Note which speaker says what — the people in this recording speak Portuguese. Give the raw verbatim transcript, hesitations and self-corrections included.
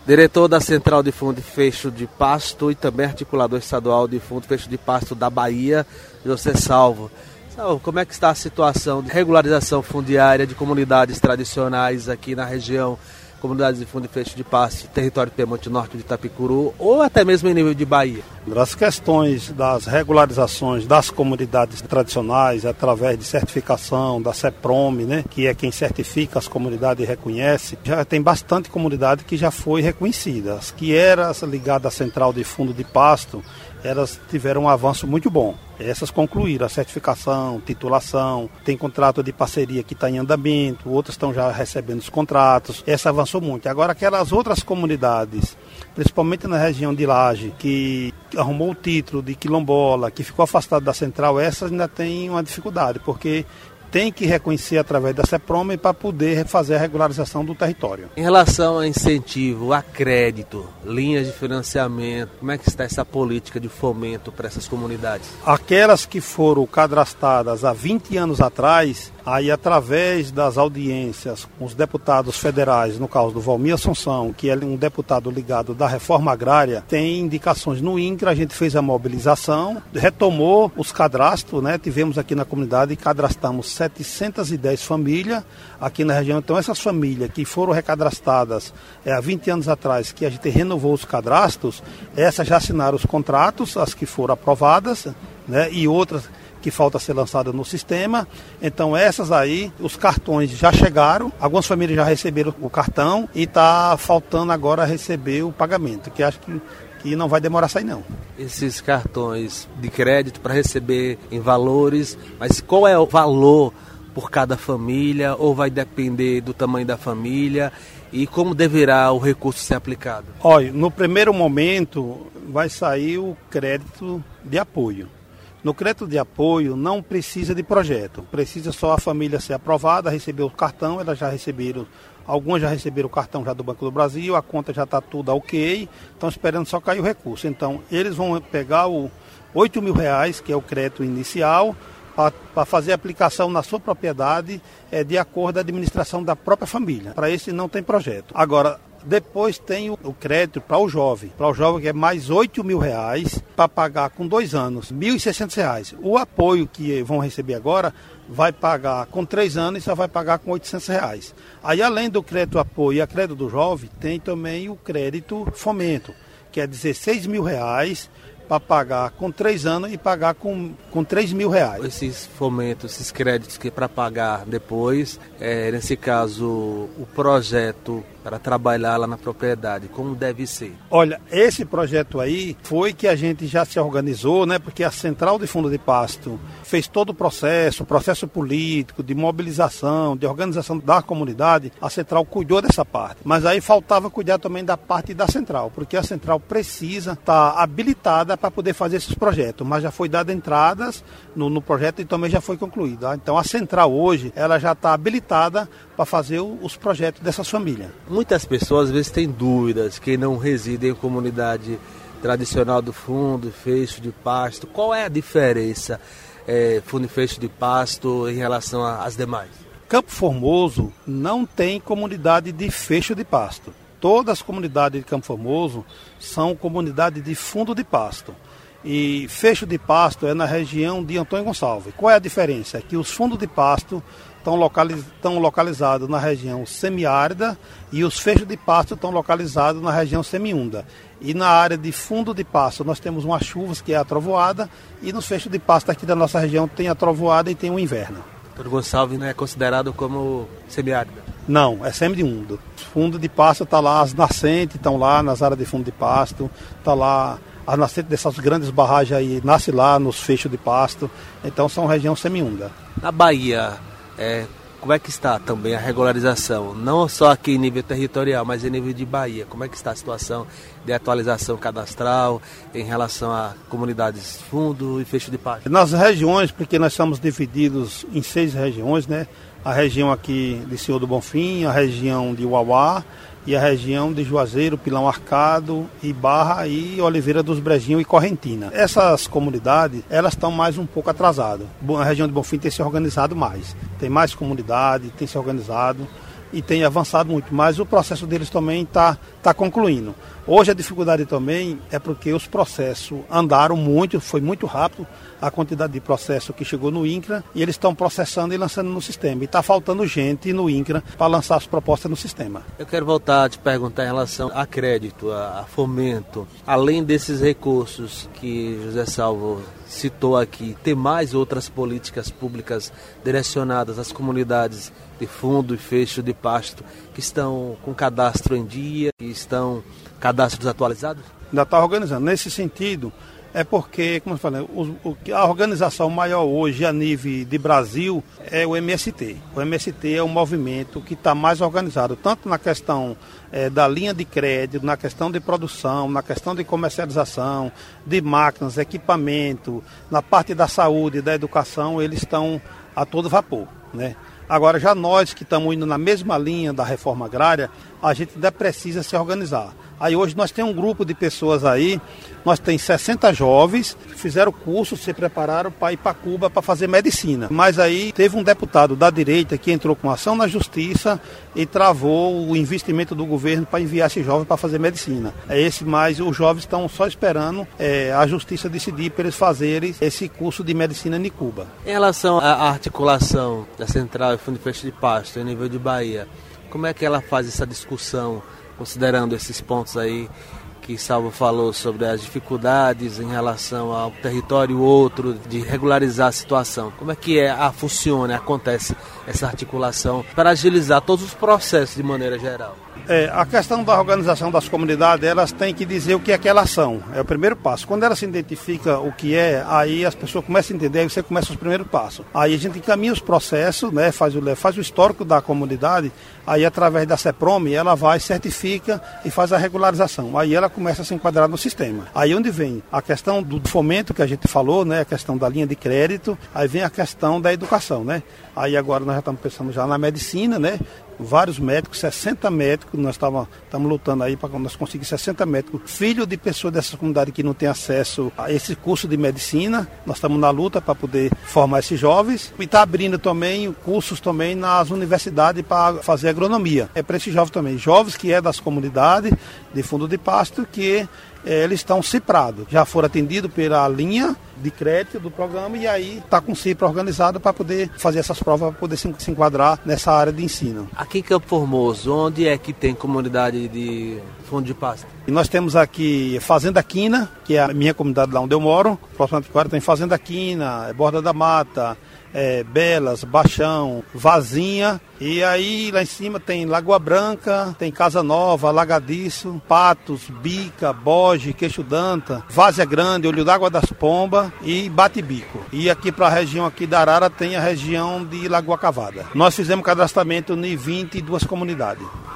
Speaker 1: diretor da Central de Fundo e Fecho de Pasto e também articulador estadual de Fundo e Fecho de Pasto da Bahia, José Salvo. Salvo, como é que está a situação de regularização fundiária de comunidades tradicionais aqui na região, comunidades de fundo e fecho de pasto, território Piemonte Norte de Itapicuru, ou até mesmo em nível de Bahia?
Speaker 2: As questões das regularizações das comunidades tradicionais, através de certificação da CEPROM, né, que é quem certifica as comunidades e reconhece, já tem bastante comunidade que já foi reconhecida. As que eram ligadas à Central de Fundo de Pasto, elas tiveram um avanço muito bom. Essas concluíram a certificação, titulação, tem contrato de parceria que está em andamento, outras estão já recebendo os contratos, essa avançou muito. Agora aquelas outras comunidades, principalmente na região de Laje, que arrumou o título de quilombola, que ficou afastado da central, essas ainda tem uma dificuldade, porque tem que reconhecer através da CEPROM para poder fazer a regularização do território.
Speaker 1: Em relação a incentivo, a crédito, linhas de financiamento, como é que está essa política de fomento para essas comunidades?
Speaker 2: Aquelas que foram cadastradas há vinte anos atrás, aí através das audiências com os deputados federais, no caso do Valmir Assunção, que é um deputado ligado da reforma agrária, tem indicações no INCRA, a gente fez a mobilização, retomou os cadastros, né? Tivemos aqui na comunidade e cadastramos setecentas e dez famílias aqui na região. Então essas famílias que foram recadastradas é, há vinte anos atrás, que a gente renovou os cadastros, essas já assinaram os contratos, as que foram aprovadas, né? E outras que falta ser lançada no sistema. Então essas aí, os cartões já chegaram, algumas famílias já receberam o cartão e está faltando agora receber o pagamento, que acho que, que não vai demorar a sair não.
Speaker 1: Esses cartões de crédito para receber em valores, mas qual é o valor por cada família, ou vai depender do tamanho da família, e como deverá o recurso ser aplicado?
Speaker 2: Olha, no primeiro momento vai sair o crédito de apoio. No crédito de apoio não precisa de projeto, precisa só a família ser aprovada, receber o cartão, elas já receberam, algumas já receberam o cartão já do Banco do Brasil, a conta já está tudo ok, estão esperando só cair o recurso. Então eles vão pegar o oito mil reais, que é o crédito inicial, para fazer a aplicação na sua propriedade é, de acordo com a administração da própria família. Para esse não tem projeto. Agora, depois tem o crédito para o jovem. Para o jovem que é mais oito mil reais para pagar com dois anos, mil e seiscentos reais. O apoio que vão receber agora vai pagar com três anos e só vai pagar com oitocentos reais. Aí além do crédito apoio e a crédito do jovem, tem também o crédito fomento, que é dezesseis mil reais para pagar com três anos e pagar com, com três mil reais.
Speaker 1: Esses fomentos, esses créditos que para pagar depois, é, nesse caso, o projeto para trabalhar lá na propriedade, como deve ser?
Speaker 2: Olha, esse projeto aí foi que a gente já se organizou, né? Porque a Central de Fundo de Pasto fez todo o processo, processo político, de mobilização, de organização da comunidade. A Central cuidou dessa parte. Mas aí faltava cuidar também da parte da Central, porque a Central precisa estar habilitada para poder fazer esses projetos. Mas já foi dada entradas no, no projeto e também já foi concluído. Tá? Então a Central hoje, ela já está habilitada para fazer o, os projetos dessas famílias.
Speaker 1: Muitas pessoas às vezes têm dúvidas, quem não reside em comunidade tradicional do fundo, fecho de pasto. Qual é a diferença é, fundo e fecho de pasto em relação às demais?
Speaker 2: Campo Formoso não tem comunidade de fecho de pasto. Todas as comunidades de Campo Formoso são comunidades de fundo de pasto. E fecho de pasto é na região de Antônio Gonçalves. Qual é a diferença? É que os fundos de pasto estão localiz... localizados na região semiárida e os fechos de pasto estão localizados na região semiúmida. E na área de fundo de pasto nós temos umas chuvas, que é a trovoada, e nos fechos de pasto aqui da nossa região tem a trovoada e tem o inverno.
Speaker 1: Antônio Gonçalves não é considerado como semiárida?
Speaker 2: Não, é semiúmido. Fundo de pasto está lá, as nascentes estão lá nas áreas de fundo de pasto, está lá a nascente dessas grandes barragens aí, nasce lá nos fechos de pasto, então são região semiúmida.
Speaker 1: Na Bahia, é, como é que está também a regularização? Não só aqui em nível territorial, mas em nível de Bahia. Como é que está a situação de atualização cadastral em relação a comunidades fundo e fecho de pasto?
Speaker 2: Nas regiões, porque nós somos divididos em seis regiões, né? A região aqui de Senhor do Bonfim, a região de Uauá, e a região de Juazeiro, Pilão Arcado, e Barra e Oliveira dos Brejinhos e Correntina. Essas comunidades, elas estão mais um pouco atrasadas. A região de Bonfim tem se organizado mais. Tem mais comunidade, tem se organizado. e tem avançado muito, mas o processo deles também está tá concluindo. Hoje a dificuldade também é porque os processos andaram muito, foi muito rápido a quantidade de processo que chegou no INCRA e eles estão processando e lançando no sistema. E está faltando gente no INCRA para lançar as propostas no sistema.
Speaker 1: Eu quero voltar a te perguntar em relação a crédito, a, a fomento. Além desses recursos que José Salvo citou aqui, tem mais outras políticas públicas direcionadas às comunidades de fundo e fecho de pasto que estão com cadastro em dia, que estão cadastros atualizados?
Speaker 2: Ainda está organizando. Nesse sentido, é porque, como eu falei, o, o, a organização maior hoje a nível de Brasil é o M S T. O M S T é um movimento que está mais organizado, tanto na questão é, da linha de crédito, na questão de produção, na questão de comercialização, de máquinas, equipamento, na parte da saúde e da educação, eles estão a todo vapor, né? Agora, já nós que estamos indo na mesma linha da reforma agrária, a gente ainda precisa se organizar. Aí hoje nós temos um grupo de pessoas aí, nós temos sessenta jovens que fizeram curso, se prepararam para ir para Cuba para fazer medicina. Mas aí teve um deputado da direita que entrou com ação na justiça e travou o investimento do governo para enviar esses jovens para fazer medicina. É esse, mas os jovens estão só esperando é, a justiça decidir para eles fazerem esse curso de medicina em Cuba.
Speaker 1: Em relação à articulação da Central e Fundo de Fecho de Pasto em nível de Bahia, como é que ela faz essa discussão, considerando esses pontos aí que Salvo falou sobre as dificuldades em relação ao território outro, de regularizar a situação? Como é que é, a, funciona, acontece essa articulação para agilizar todos os processos de maneira geral?
Speaker 2: É, a questão da organização das comunidades, elas têm que dizer o que é que elas são. É o primeiro passo. Quando elas se identificam o que é, aí as pessoas começam a entender, aí você começa os primeiros passos. Aí a gente encaminha os processos, né, faz, o, faz o histórico da comunidade, aí através da CEPROM, ela vai, certifica e faz a regularização. Aí ela começa a se enquadrar no sistema. Aí onde vem a questão do fomento que a gente falou, né, a questão da linha de crédito, aí vem a questão da educação, né? Aí agora nós já estamos pensando já na medicina, né? Vários médicos, sessenta médicos, nós estamos lutando aí para nós conseguir sessenta médicos, filho de pessoas dessa comunidade que não tem acesso a esse curso de medicina. Nós estamos na luta para poder formar esses jovens e está abrindo também cursos também nas universidades para fazer agronomia. É para esses jovens também, jovens que é das comunidades de fundo de pasto que é, eles estão ciprados, já foram atendidos pela linha de crédito do programa e aí está com o CIPRA organizado para poder fazer essas provas, para poder se, se enquadrar nessa área de ensino.
Speaker 1: Aqui em Campo Formoso, onde é que tem comunidade de fundo de pasto?
Speaker 2: E nós temos aqui Fazenda Quina, que é a minha comunidade lá onde eu moro, próximo Antiquário, tem Fazenda Quina, Borda da Mata, é, Belas, Baixão, Vazinha, e aí lá em cima tem Lagoa Branca, tem Casa Nova, Lagadiço, Patos, Bica, Boge, Queixo Danta, Várzea Grande, Olho d'Água das Pombas e Bate-Bico. E aqui para a região aqui da Arara tem a região de Lagoa Cavada. Nós fizemos cadastramento em vinte e duas comunidades.